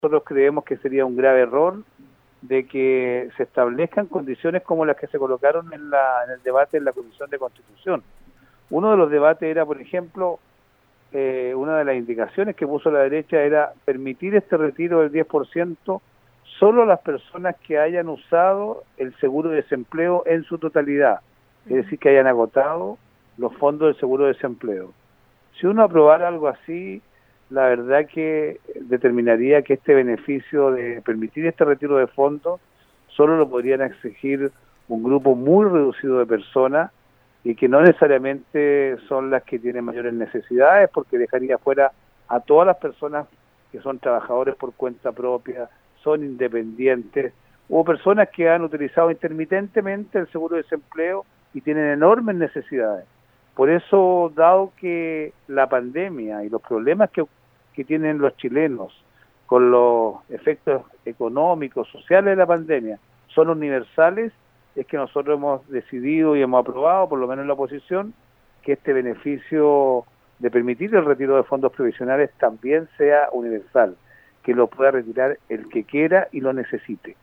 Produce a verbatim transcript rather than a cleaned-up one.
nosotros creemos que sería un grave error de que se establezcan condiciones como las que se colocaron en, la, en el debate en la Comisión de Constitución. Uno de los debates era, por ejemplo, eh, una de las indicaciones que puso la derecha era permitir este retiro del diez por ciento solo a las personas que hayan usado el seguro de desempleo en su totalidad, es decir, que hayan agotado los fondos del seguro de desempleo. Si uno aprobara algo así, la verdad que determinaría que este beneficio de permitir este retiro de fondos solo lo podrían exigir un grupo muy reducido de personas y que no necesariamente son las que tienen mayores necesidades, porque dejaría fuera a todas las personas que son trabajadores por cuenta propia, son independientes, o personas que han utilizado intermitentemente el seguro de desempleo y tienen enormes necesidades. Por eso, dado que la pandemia y los problemas que, que tienen los chilenos con los efectos económicos, sociales de la pandemia, son universales, es que nosotros hemos decidido y hemos aprobado, por lo menos en la oposición, que este beneficio de permitir el retiro de fondos previsionales también sea universal, que lo pueda retirar el que quiera y lo necesite.